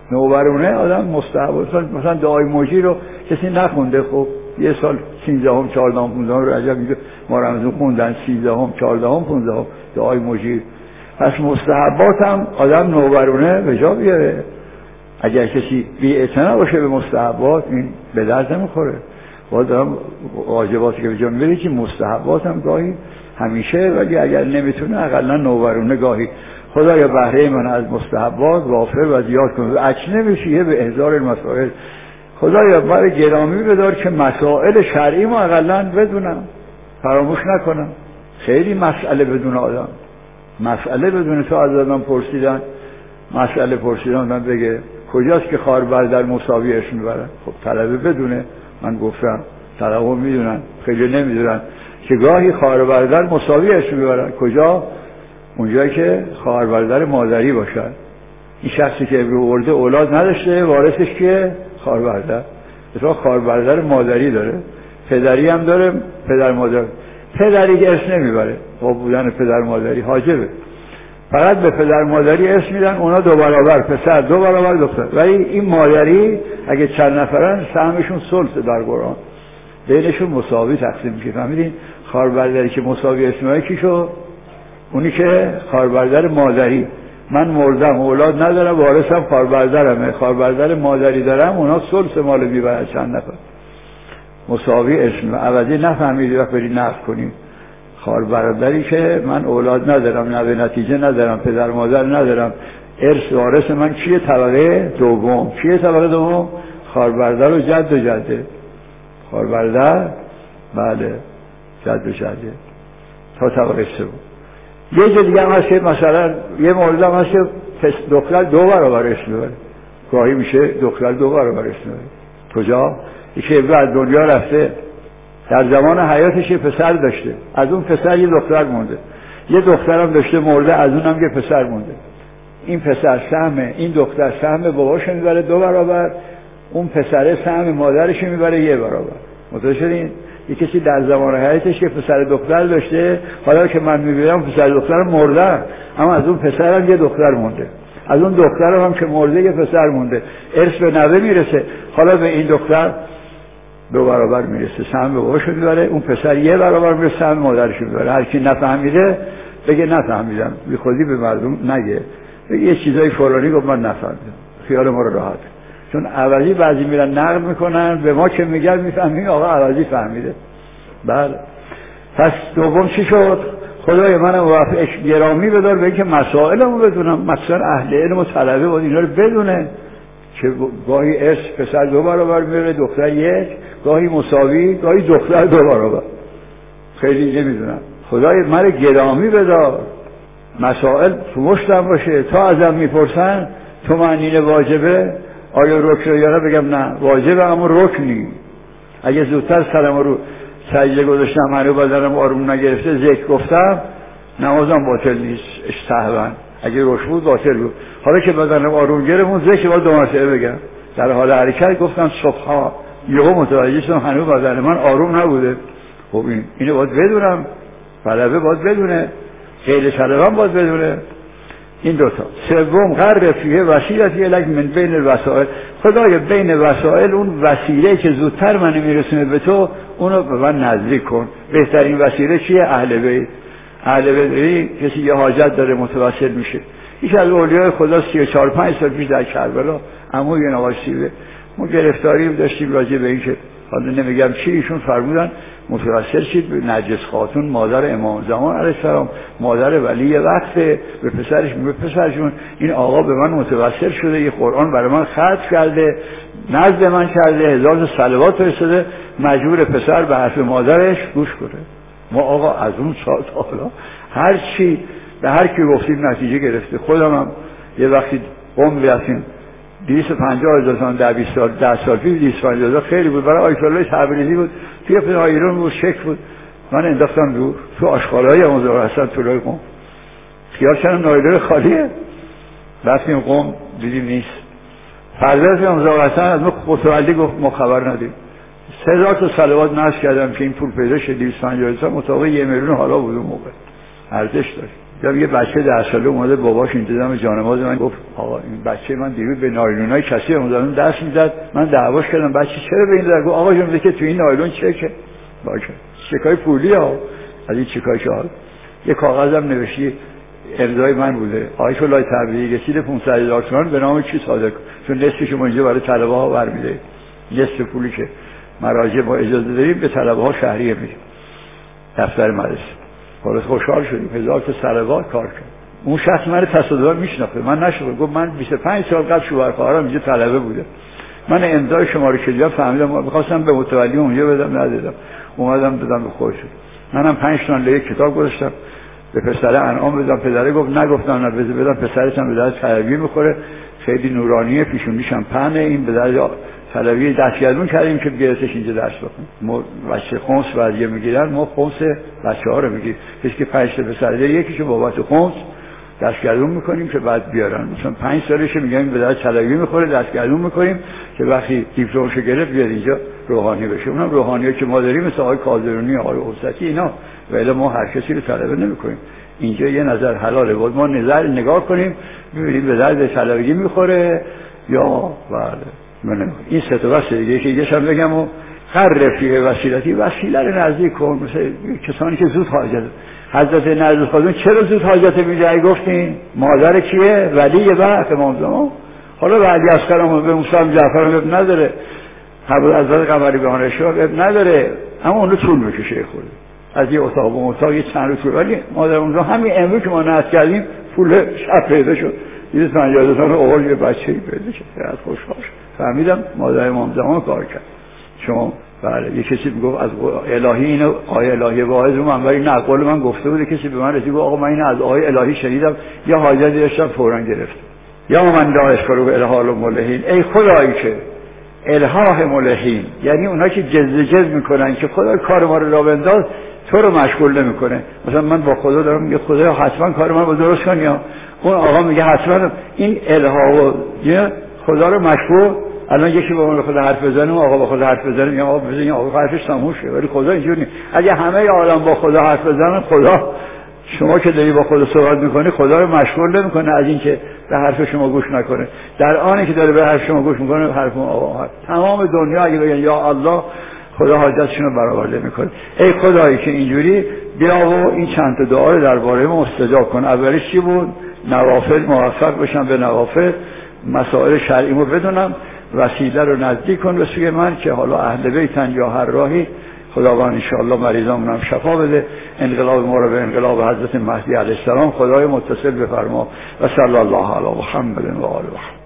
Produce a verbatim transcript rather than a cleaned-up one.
نوبرونه آدم مستحب، مثلا دعای موجی رو کسی نخونده، خب یه سال سیزدهم چهاردهم پانزدهم رجب میگه ما رمضان خوندن، سیزدهم چهاردهم پانزدهم دعای موجی. پس مستحبات هم آدم نوبرونه به جا بیاره. اگر کسی بی اعتنا باشه به مستحبات این به درد نمیخوره. باید دارم واجباتی که به جا میبره که مستحبات هم گاهی همیشه، ولی اگر نمیتونه اقلا نوبرونه گاهی. خدایا بهره من از مستحبات وافر و زیاد کن و اکنه بشیه به احضار المسائل. خدایا برای گرامی بدار که مسائل شرعی ما اقلا بدونم، فراموش نکنم. خیلی مسئله بدون آدم، مسئله بدون تو از آدم پرسیدن، مسئله پرسیدن من بگه کجاست که خار بردر مساوی اسم میبرن. خب طلبه بدونه، من گفتم طلبه میدونن، خیلی نمیدونن که گاهی خار بردر مساوی اسم میبرن. کجا؟ اونجایی که خواهر برادر مادری باشن. این شخصی که ابرو ورده اولاد نداشته، وارثش که خواهر برادر، مثلا خواهر برادر مادری داره، پدری هم داره، پدر مادر. پدری که اسم نمیبره، با بودن پدر مادری حاجبه، فقط به پدر مادری اسم میدن، اونا دو برابر پسر دو برابر دختر. ولی این مادری اگه چند نفرن سهمشون ثلث در قرآن، بینشون مساوی تقسیم میشه. فهمیدین؟ خواهر برادری که مساوی اسمه کی شد؟ اونی که خواهر برادر مادری. من مردم اولاد ندارم، وارثم خواهر برادرمه، خواهر برادر مادری دارم، اونا ثلث مال میبرن چند نفر. مساوی اسم عوضی نفهمیدی وقت بری نقد کنیم. خواهر برادری که من اولاد ندارم، نه به نتیجه ندارم، پدر مادر ندارم، ارث وارث من کیه؟ طبقه دوم. کیه طبقه دوم؟ خواهر برادر و جد و جده. خواهر برادر بله، جد و جده تا طبقه سوم. یه جا دیگه هم هست که مثلا یه مورد هم هست که دختر دو برابر اسم میبره، گاهی میشه دختر دو برابر اسم میبره. کجا؟ یکی ابرو از دنیا رفته، در زمان حیاتش یه پسر داشته، از اون پسر یه دختر مونده، یه دخترم داشته مرده، از اونم یه پسر مونده. این پسر سهم این دختر سهم باباش میبره دو برابر، اون پسر سهم مادرش میبره یه برابر. متوجه شدین؟ یه کسی در زمان حیاتش که پسر دختر داشته، حالا که من میبینم پسر دختر مرده، اما از اون پسرم یه دختر مونده، از اون دخترم هم که مرده یه پسر مونده. ارث به نوه میرسه، حالا به این دختر دو برابر میرسه، سهم به باباش میبره، اون پسر یه برابر میرسه، سهم مادرش میبره. هر کی نفهمیده بگه نفهمیدم، بی خودی به مردم نگه، بگه یه چیزای فلانی گفت من نفهمیدم، خیال ما رو راحت. چون عوضی بعضی میرن نقد میکنن، به ما که میگن میفهمیم آقا عوضی فهمیده. بله. پس دوم چی شد؟ خدای منم وافق گرامی بدار به اینکه مسائلمو بدونم، مثلا اهل علم و طلبه باید اینا رو بدونه که گاهی ارث پسر دو برابر میره، دختر یک، گاهی مساوی، گاهی دختر دو برابر. خیلی نمیدونم. خدای من گرامی بدار مسائل تو مشتم باشه، تا ازم میپرسن تو معنی واجبه آیا رکن یا نه، بگم نه واجبه اما رکنی. اگه زودتر سرم رو سجده گذاشتم، منو بدنم آروم نگرفته، ذکر گفتم، نمازم باطل نیست سهوا. اگه روش بود باطل بود. حالا که بدنم آروم گرفت، اون ذکر باید دو مرتبه بگم. در حال حرکت گفتم صبح یهو متوجه شدم هنوز بدن من آروم نبوده. خب این اینو باید بدونم، طلبه باید بدونه، غیر طلبه باید بدونه. این دوتا. سوم قرر فیه وسیلتی الک من بین الوسائل. خدای بین وسائل اون وسیله که زودتر من میرسونه به تو، اونو به من نزدیک کن. بهترین وسیله چیه؟ اهل بیت. اهل بیت کسی یه حاجت داره متوسل میشه. یکی از اولیای خدا سی و چهار پنج سال پیش در کربلا عموی نواشیبه ما گرفتاری داشتیم راجع به این که حالا نمیگم چی، ایشون فرمودن متوسل شید به نرجس خاتون مادر امام زمان علیه السلام، مادر ولی وقته، به پسرش به پسرشون این آقا به من متوسل شده، یه قرآن برای من ختم کرده، نزد من کرده، هزار صلوات فرستاده، مجبور پسر به حرف مادرش گوش کنه. ما آقا از اون سال تا حالا هر چی به هر کی گفتیم نتیجه گرفته. خودم هم یه وقتی قم رفتیم دویست و پنجاه هزار تومان در بیست سال ده سال پیش دویست و پنجاه هزار خیلی بود، برای آیت الله تبریزی بود، توی ایران بود، شک بود، من انداختم دور تو آشغالای مزار حسن طولای قم، خیال کردم نایلوی خالیه. رفتیم قم دیدیم نیست. فردا مزار حسن از ما متولی گفت ما خبر ندیم. سه هزار تا صلوات نصب کردم که این پول پیدا شد. دویست و پنجاه هزار مطابق یه میلیون حالا بود اون موقع ارزش داشت. یا یه بچه ده ساله اومده باباش انتظام جانماز من گفت آقا این بچه من دیروز به نایلونای کسی اومدن دست میزد، من دعواش کردم بچه چرا به این در گفت آقا جون میگه که تو این نایلون چکه باشه چکای پولی ها از این چکای شال یه کاغذم نوشتی امضای من بوده آیت الله تبریزی رسید پانصد هزار تومان به نام چی صادر کن چون نصفش ما اینجا برای طلبه ها برمیده نصف پولی که مراجع با اجازه داریم به طلبه ها شهریه میدیم دفتر مدرسه. خلاص خوشحال شدیم هزار تا سلوات کار کرد. اون شخص من تصادفاً میشناخته من نشناخته گفت من بیست و پنج سال قبل شوهرخواهرم اینجا طلبه بوده من امضای شماره کلیدم فهمیدم می‌خواستم به متولی اونجا بدم ندادم اومدم دادم به خودش. منم پنج تا لیک کتاب گذاشتم به پسر انعام بدم پدره گفت نگفتم نه بده بدم پسرتم به درس طلبی میخوره خیلی نورانیه پیشونیش هم پهنه این به درس طلبی دستگردون کردیم که بیارتش اینجا درس بخونه بچه خمس ورزیه میگیرن ما خمس بچه ها رو میگیریم کسی که پنج تا پسر داره یکیشو بابت خمس دستگردون میکنیم که بعد بیارن مثلا پنج سالشه میگیم به درس طلبی میخوره دستگردون میکنیم که وقتی دیپلمشو گرفت بیاد اینجا روحانی بشه. اونم روحانیه که ما داریم مثل آقای کاظمی آقای اوسطی اینا ولی ما هر کسی رو طلبه نمیکنیم اینجا یه نظر حلاله بود ما نظر نگاه کنیم ببینیم به درد طلبگی میخوره یا بله من این سه تا واسه دیگه که یه شب بگم و هر رفیق وسیلتی وسیله رو نزدیک کن مثل کسانی که زود حاجت حضرت نزد خودمون چرا زود حاجت میگه گفتین مادر کیه ولی وقت امام زمان حالا ولی اصغرم به موسی جعفر اب نداره حضرت حضرت قمری به آنش اب نداره اما اون رو طول میکشه خورده از یه اتاق به اتاق یه چند روز طول ولی مادر اونجا همین امروز که ما نصب کردیم پول شب پیدا شد دیدید پنجاه هزار اول یه بچه‌ای پیدا شد از خوشحال فهمیدم مادر امام زمان کار کرد. شما بله یه کسی میگفت از الهی اینو آیه الهی واعظ رو منبری نه قول من گفته بود کسی به من رسید گفت آقا من اینو از آیه الهی شنیدم یا حاجتی داشتم فوراً گرفت یا من داعش کرو به الهال ملحین ای خدایی که الهاه ملحین یعنی اونها که جز جز میکنن که خدا کار ما رو را بنداز تو رو مشغول نمیکنه. مثلا من با خدا دارم میگه خدا حتما کار من رو درست کن یا اون آقا میگه حتما این الها و خدا رو مشغول. الان یکی با من خدا حرف بزنه و آقا با خدا حرف بزنه یا آقا بزنه آقا حرفش تموم شه ولی خدا اینجوری نیست. اگه همه عالم با خدا حرف بزنن خدا شما که داری با خدا صحبت میکنی خدا رو مشغول نمیکنه از اینکه به حرف شما گوش نکنه در آنی که داره به حرف شما گوش میکنه حرف آقا حرف. تمام دنیا اگه بگن یا الله خدا حاجتشون رو برآورده میکنه. ای خدایی که اینجوری بیا و این چند تا دعا رو درباره ما استجاب کن. اولیش چی بود؟ نوافل موفق بشم به نوافل مسائل شرعیمو بدونم وسیله رو نزدیک کن به سوی من که حالا اهل بیتن یا هر راهی خداوند ان شاء الله مریضامون هم شفا بده. انقلاب ما رو به انقلاب حضرت مهدی علیه السلام خدای متصل بفرما و صلی الله علی محمد و آله.